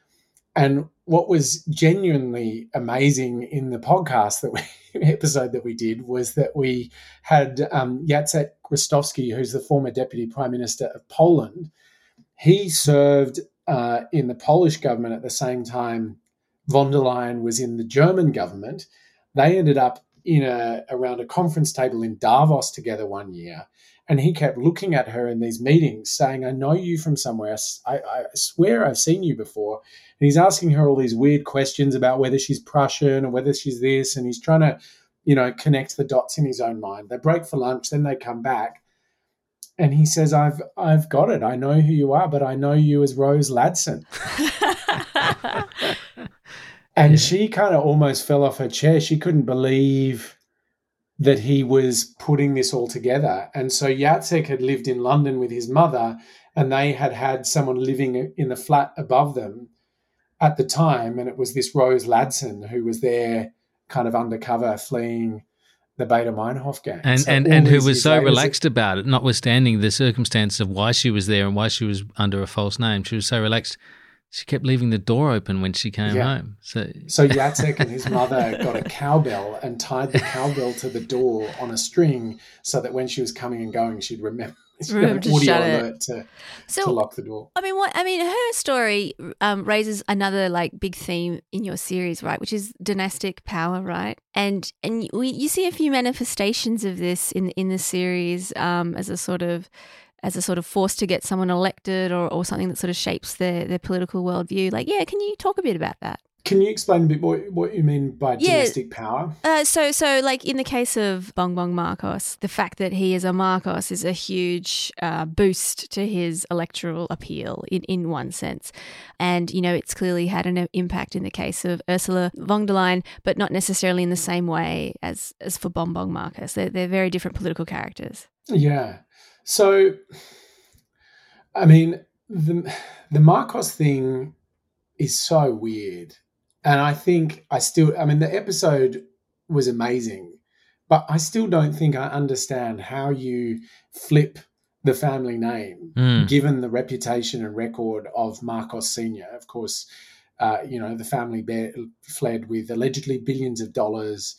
And what was genuinely amazing in the podcast that we episode that we did was that we had um, Jacek Krostowski, who's the former deputy prime minister of Poland. He served uh, in the Polish government at the same time von der Leyen was in the German government. They ended up in a around a conference table in Davos together one year, and he kept looking at her in these meetings saying, I know you from somewhere. I, I swear I've seen you before. And he's asking her all these weird questions about whether she's Prussian or whether she's this, and he's trying to, you know, connect the dots in his own mind. They break for lunch, then they come back. And he says, I've I've got it. I know who you are, but I know you as Rose Ladson. And yeah. She kind of almost fell off her chair. She couldn't believe that he was putting this all together. And so Jacek had lived in London with his mother, and they had had someone living in the flat above them at the time. And it was this Rose Ladson who was there kind of undercover fleeing the Baader Meinhof gang. And, so and, and who was so later, relaxed about it, notwithstanding the circumstance of why she was there and why she was under a false name. She was so relaxed. She kept leaving the door open when she came yeah. home. So, so Jacek and his mother got a cowbell and tied the cowbell to the door on a string so that when she was coming and going, she'd remember, remember to audio shut alert it. To, so, to lock the door. I mean, what I mean, her story um, raises another like big theme in your series, right? Which is dynastic power, right? And and we, you see a few manifestations of this in in the series um, as a sort of. as a sort of force to get someone elected or, or something that sort of shapes their, their political worldview. Like, yeah, can you talk a bit about that? Can you explain a bit more what you mean by yeah. dynastic power? Uh, so, so like in the case of Bongbong Marcos, the fact that he is a Marcos is a huge uh, boost to his electoral appeal in, in one sense. And, you know, it's clearly had an impact in the case of Ursula von der Leyen, but not necessarily in the same way as, as for Bongbong Marcos. They're, they're very different political characters. Yeah. So, I mean, the the Marcos thing is so weird. And I think I still, I mean, the episode was amazing, but I still don't think I understand how you flip the family name, mm. given the reputation and record of Marcos Senior Of course, uh, you know, the family bear, fled with allegedly billions of dollars.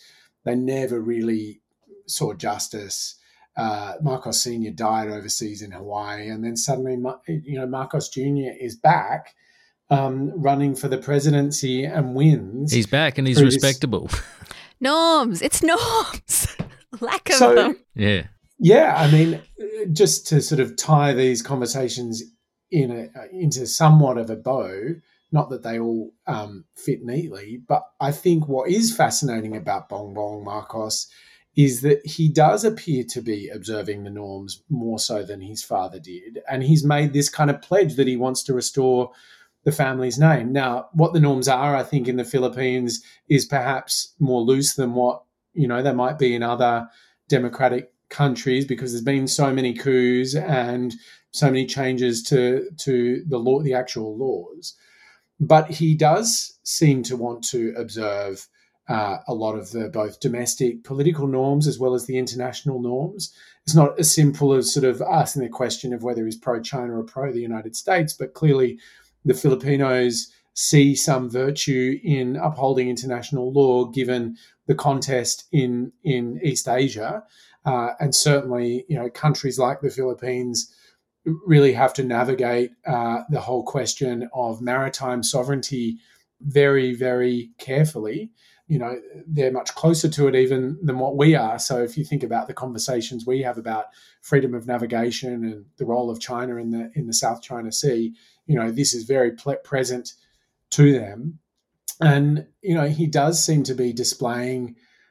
they never really saw justice. Uh, Marcos Senior died overseas in Hawaii, and then suddenly, you know, Marcos Junior is back, um, running for the presidency and wins. He's back and he's respectable. This... Norms, it's norms. Lack of so, them. Yeah, yeah. I mean, just to sort of tie these conversations in a, into somewhat of a bow. Not that they all um, fit neatly, but I think what is fascinating about Bongbong Marcos is that he does appear to be observing the norms more so than his father did. And he's made this kind of pledge that he wants to restore the family's name. Now, what the norms are, I think, in the Philippines is perhaps more loose than what, you know, they might be in other democratic countries, because there's been so many coups and so many changes to, to the law, the actual laws. But he does seem to want to observe uh, a lot of the both domestic political norms as well as the international norms. It's not as simple as sort of asking the question of whether he's pro-China or pro-the United States, but clearly the Filipinos see some virtue in upholding international law given the contest in, in East Asia. Uh, and certainly, you know, countries like the Philippines really have to navigate uh, the whole question of maritime sovereignty very, very carefully. You know, they're much closer to it even than what we are. So if you think about the conversations we have about freedom of navigation and the role of China in the in the South China Sea, you know, this is very ple- present to them. And, you know, he does seem to be displaying,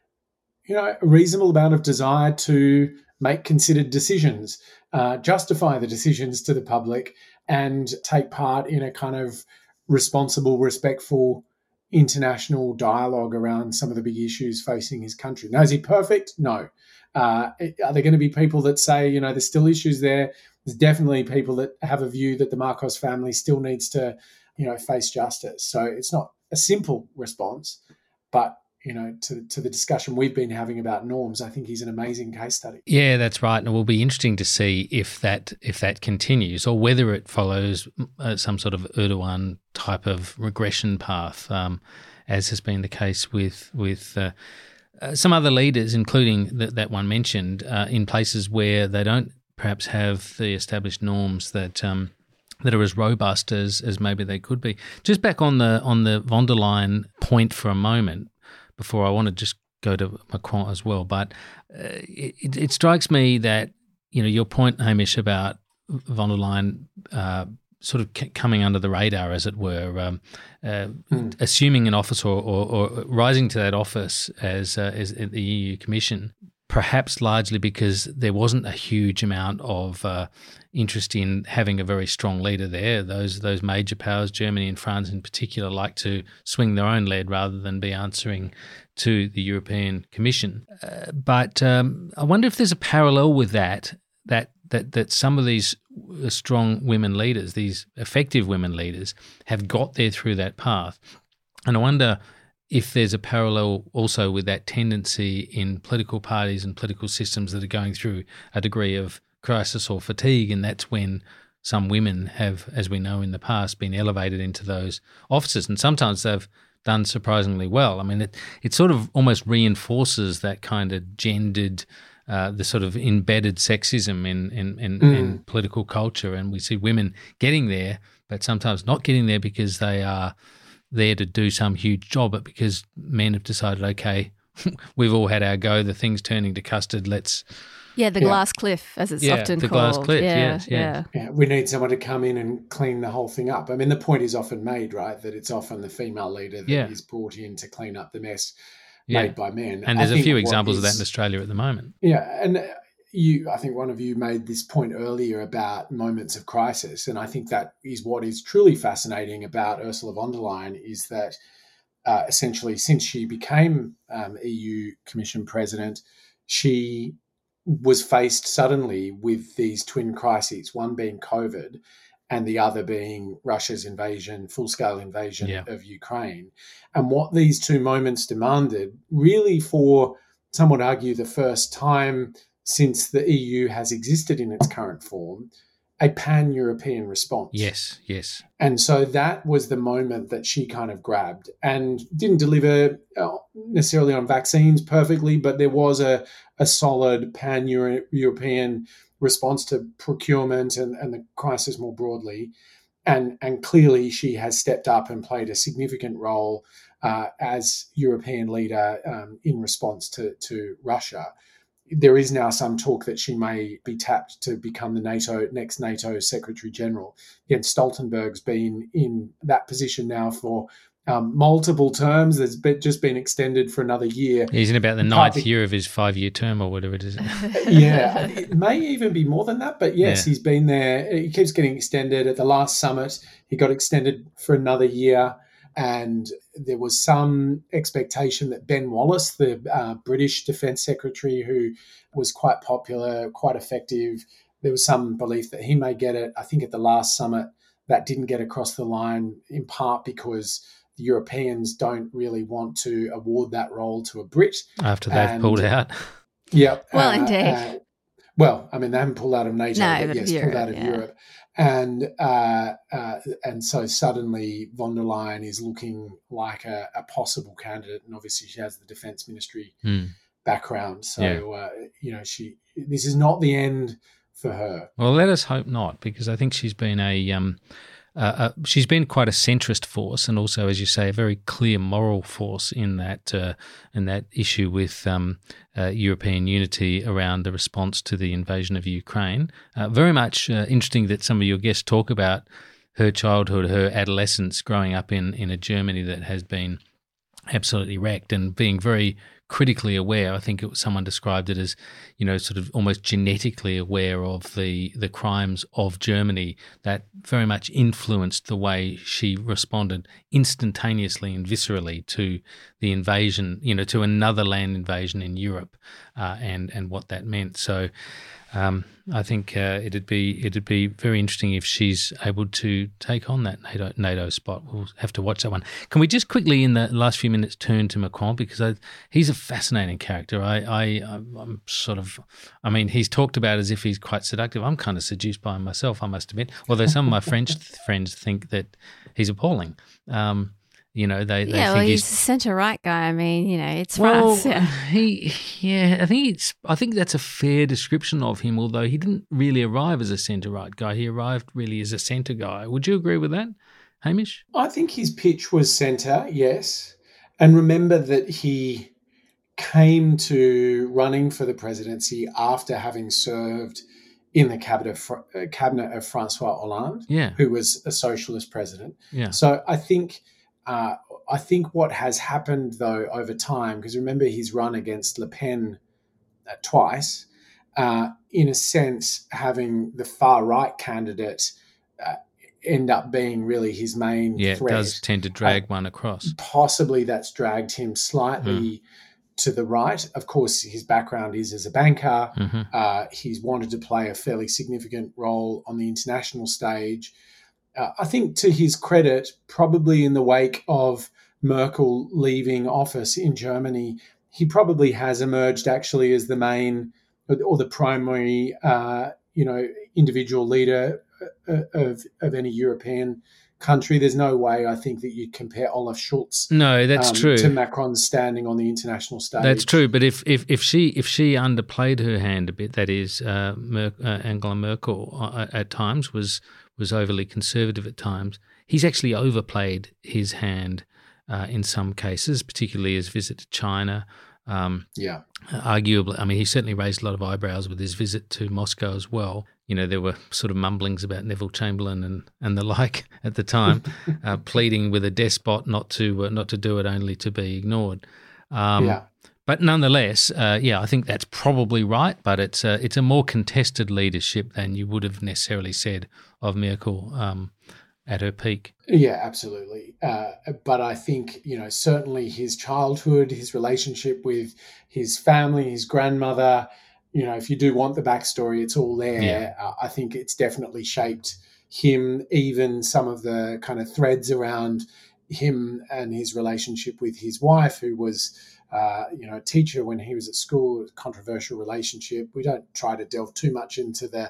you know, a reasonable amount of desire to make considered decisions, uh, justify the decisions to the public, and take part in a kind of responsible, respectful international dialogue around some of the big issues facing his country. Now, is he perfect? No. Uh, are there going to be people that say, you know, there's still issues there? There's definitely people that have a view that the Marcos family still needs to, you know, face justice. So it's not a simple response, but you know, to, to the discussion we've been having about norms, I think he's an amazing case study. Yeah, that's right. And it will be interesting to see if that if that continues or whether it follows uh, some sort of Erdogan type of regression path, um, as has been the case with with uh, uh, some other leaders, including th- that one mentioned, uh, in places where they don't perhaps have the established norms that um, that are as robust as as maybe they could be. Just back on the on the von der Leyen point for a moment, before I want to just go to Macron as well, but uh, it, it strikes me that, you know, your point, Hamish, about von der Leyen uh, sort of c- coming under the radar, as it were, um, uh, mm. assuming an office or, or, or rising to that office as, uh, as the E U Commission, perhaps largely because there wasn't a huge amount of uh, interest in having a very strong leader there. Those those major powers, Germany and France in particular, like to swing their own lead rather than be answering to the European Commission. Uh, but um, I wonder if there's a parallel with that, that that that some of these strong women leaders, these effective women leaders, have got there through that path. And I wonder if there's a parallel also with that tendency in political parties and political systems that are going through a degree of crisis or fatigue, and that's when some women have, as we know in the past, been elevated into those offices, and sometimes they've done surprisingly well. I mean, it, it sort of almost reinforces that kind of gendered, uh, the sort of embedded sexism in, in, in, mm. in political culture, and we see women getting there, but sometimes not getting there because they are there to do some huge job, but because men have decided, okay, we've all had our go, the thing's turning to custard, let's... Yeah, the yeah. glass cliff, as it's yeah, often the called. glass cliff, yeah, yes, yeah. yes. Yeah, we need someone to come in and clean the whole thing up. I mean, the point is often made, right, that it's often the female leader that yeah. is brought in to clean up the mess yeah. made by men. And there's I a few what examples is, of that in Australia at the moment. Yeah, and you, I think one of you made this point earlier about moments of crisis, and I think that is what is truly fascinating about Ursula von der Leyen is that uh, essentially since she became um, E U Commission President, she was faced suddenly with these twin crises, one being COVID and the other being Russia's invasion, full-scale invasion yeah. of Ukraine. And what these two moments demanded, really for, some would argue, the first time since the E U has existed in its current form, a pan-European response. Yes, yes. And so that was the moment that she kind of grabbed and didn't deliver necessarily on vaccines perfectly, but there was a, a solid pan-European response to procurement and, and the crisis more broadly. And, and clearly she has stepped up and played a significant role uh, as European leader um, in response to, to Russia. There is now some talk that she may be tapped to become the NATO next NATO Secretary General. Jens Stoltenberg's been in that position now for um, multiple terms. There's been, just been extended for another year. He's in about the ninth Partly, year of his five-year term or whatever it is. Yeah, it may even be more than that, but yes, yeah. he's been there. He keeps getting extended. At the last summit, he got extended for another year. And there was some expectation that Ben Wallace, the uh, British Defence Secretary, who was quite popular, quite effective, there was some belief that he may get it. I think at the last summit that didn't get across the line, in part because the Europeans don't really want to award that role to a Brit. After they've and, pulled out. Yeah. Well, uh, indeed. Uh, well, I mean, they haven't pulled out of NATO, no, but yes, Europe, pulled out of yeah. Europe. And uh, uh, and so suddenly von der Leyen is looking like a, a possible candidate, and obviously she has the Defence Ministry mm. background. So yeah. uh, you know, she this is not the end for her. Well, let us hope not, because I think she's been a um, uh, uh, she's been quite a centrist force, and also, as you say, a very clear moral force in that uh, in that issue with um, uh, European unity around the response to the invasion of Ukraine. Uh, very much uh, interesting that some of your guests talk about her childhood, her adolescence, growing up in in a Germany that has been absolutely wrecked, and being very critically aware. I think it was, someone described it as, you know, sort of almost genetically aware of the the crimes of Germany that very much influenced the way she responded instantaneously and viscerally to the invasion, you know, to another land invasion in Europe, uh, and and what that meant. So um, I think uh, it'd be it'd be very interesting if she's able to take on that NATO, NATO spot. We'll have to watch that one. Can we just quickly, in the last few minutes, turn to Macron, because I, he's a fascinating character. I, I I'm sort of, I mean, he's talked about as if he's quite seductive. I'm kind of seduced by him myself, I must admit. Although some of my French friends think that he's appalling. Um, You know, they, they yeah, think well, he's, he's a centre-right guy. I mean, you know, it's well, France. Yeah. he, yeah, I think it's, I think that's a fair description of him. Although he didn't really arrive as a centre-right guy, he arrived really as a centre guy. Would you agree with that, Hamish? I think his pitch was centre, yes, and remember that he came to running for the presidency after having served in the cabinet of, cabinet of Francois Hollande, yeah. who was a socialist president. Yeah. So I think. Uh, I think what has happened, though, over time, because remember he's run against Le Pen uh, twice, uh, in a sense, having the far-right candidate uh, end up being really his main yeah, threat. Yeah, it does tend to drag uh, one across. Possibly that's dragged him slightly mm. to the right. Of course, his background is as a banker. Mm-hmm. Uh, he's wanted to play a fairly significant role on the international stage. Uh, I think to his credit, probably in the wake of Merkel leaving office in Germany, he probably has emerged actually as the main or the primary, uh, you know, individual leader of, of any European country. There's no way I think that you'd compare Olaf Scholz no, that's um, true. to Macron's standing on the international stage. That's true. But if, if, if she if she underplayed her hand a bit, that is, uh, Mer- uh, Angela Merkel uh, at times was was overly conservative at times. He's actually overplayed his hand uh, in some cases, particularly his visit to China. Um, yeah. Arguably, I mean, he certainly raised a lot of eyebrows with his visit to Moscow as well. You know, there were sort of mumblings about Neville Chamberlain and, and the like at the time, uh, pleading with a despot not to uh, not to do it, only to be ignored. Um, yeah. But nonetheless, uh, yeah, I think that's probably right. But it's a, it's a more contested leadership than you would have necessarily said of Merkel um, at her peak. Yeah, absolutely. Uh, but I think, you know, certainly his childhood, his relationship with his family, his grandmother, you know, if you do want the backstory, it's all there. Yeah. Uh, I think it's definitely shaped him, even some of the kind of threads around him and his relationship with his wife, who was, uh, you know, a teacher when he was at school, controversial relationship. We don't try to delve too much into the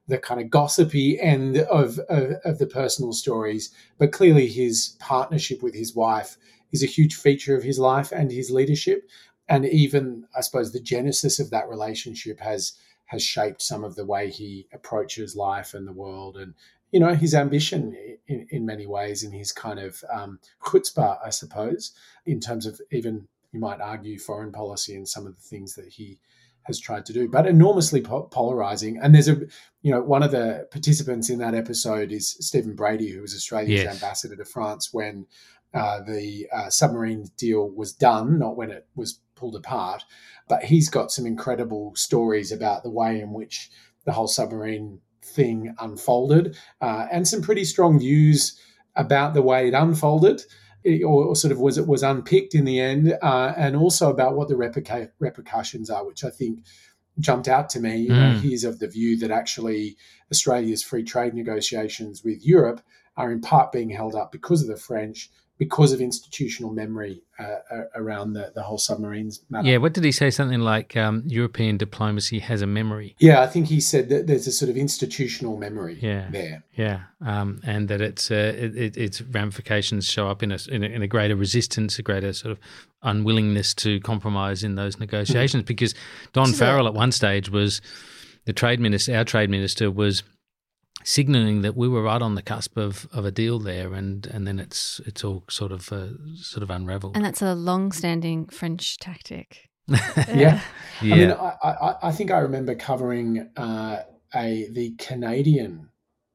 the kind of gossipy end of, of, of the personal stories. But clearly his partnership with his wife is a huge feature of his life and his leadership. And even, I suppose, the genesis of that relationship has has shaped some of the way he approaches life and the world, and, you know, his ambition in, in many ways, and his kind of um, chutzpah, I suppose, in terms of even, you might argue, foreign policy and some of the things that he has tried to do, but enormously po- polarizing. And there's a, you know, one of the participants in that episode is Stephen Brady, who was Australia's yes. ambassador to France when uh, the uh, submarine deal was done, not when it was pulled apart. But he's got some incredible stories about the way in which the whole submarine thing unfolded, uh, and some pretty strong views about the way it unfolded, or, or sort of was it was unpicked in the end, uh, and also about what the replica- repercussions are, which I think jumped out to me. You mm. know, he's of the view that actually Australia's free trade negotiations with Europe are in part being held up because of the French, because of institutional memory uh, around the, the whole submarines matter. Yeah, what did he say? Something like um, European diplomacy has a memory. Yeah, I think he said that there's a sort of institutional memory yeah. there. Yeah, um, and that it's uh, it, it, its ramifications show up in a, in a in a greater resistance, a greater sort of unwillingness to compromise in those negotiations. Mm. Because Don Farrell at one stage was the trade minister, our trade minister was signalling that we were right on the cusp of, of a deal there, and, and then it's it's all sort of uh, sort of unravelled. And that's a long-standing French tactic. yeah. yeah. I mean, I, I, I think I remember covering uh, a the Canadian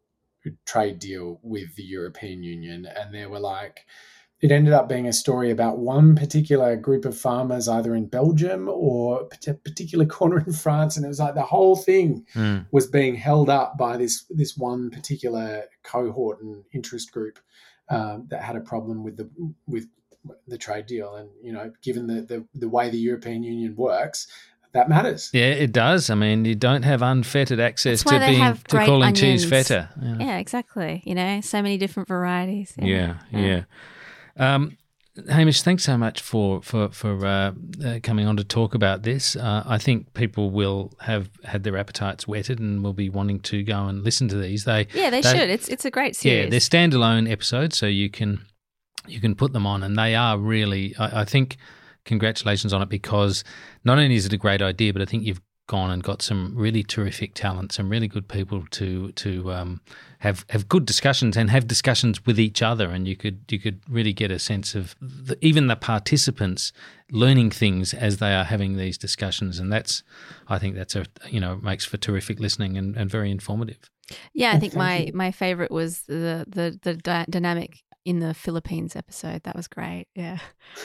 trade deal with the European Union, and there were like, it ended up being a story about one particular group of farmers either in Belgium or a particular corner in France, and it was like the whole thing mm. was being held up by this this one particular cohort and interest group um, that had a problem with the with the trade deal. And, you know, given the, the, the way the European Union works, that matters. Yeah, it does. I mean, you don't have unfettered access to being to calling onions. cheese feta. You know? Yeah, exactly. You know, so many different varieties. Yeah, yeah. yeah. Um, Hamish, thanks so much for for for uh, uh, coming on to talk about this. Uh, I think people will have had their appetites whetted and will be wanting to go and listen to these. They yeah, they, they should. It's it's a great series. Yeah, they're standalone episodes, so you can you can put them on, and they are really. I, I think congratulations on it, because not only is it a great idea, but I think you've gone and got some really terrific talent, some really good people to to um, have have good discussions and have discussions with each other, and you could you could really get a sense of the, even the participants learning things as they are having these discussions, and that's I think that's a you know makes for terrific listening and, and very informative. Yeah, I think my, my favorite was the the the di- dynamic in the Philippines episode. That was great. Yeah.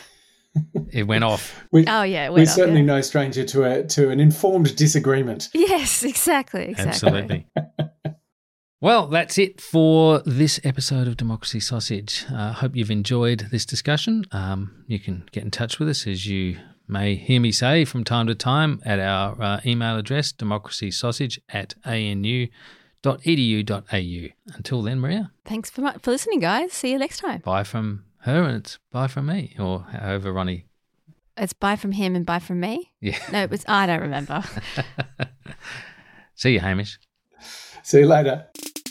It went off. We, oh yeah, it went we're off, certainly yeah. no stranger to a to an informed disagreement. Yes, exactly, exactly. Absolutely. Well, that's it for this episode of Democracy Sausage. I uh, hope you've enjoyed this discussion. Um, you can get in touch with us, as you may hear me say from time to time, at our uh, email address, democracysausage at anu dot e d u dot a u. Until then, Maria. Thanks for, much for listening, guys. See you next time. Bye from her and it's bye from me, or however Ronnie. It's bye from him and bye from me? Yeah. No, it was, I don't remember. See you, Hamish. See you later.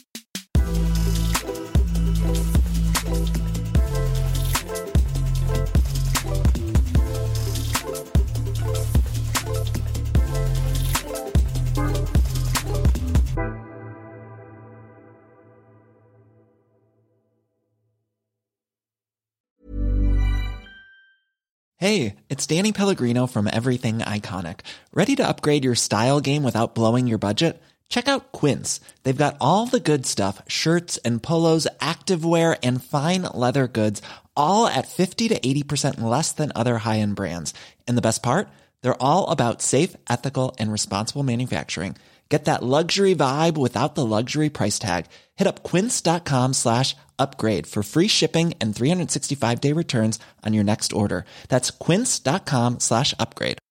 Hey, it's Danny Pellegrino from Everything Iconic. Ready to upgrade your style game without blowing your budget? Check out Quince. They've got all the good stuff, shirts and polos, activewear, and fine leather goods, all at fifty to eighty percent less than other high-end brands. And the best part? They're all about safe, ethical, and responsible manufacturing. Get that luxury vibe without the luxury price tag. Hit up quince.com slash upgrade for free shipping and three sixty-five day returns on your next order. That's quince.com slash upgrade.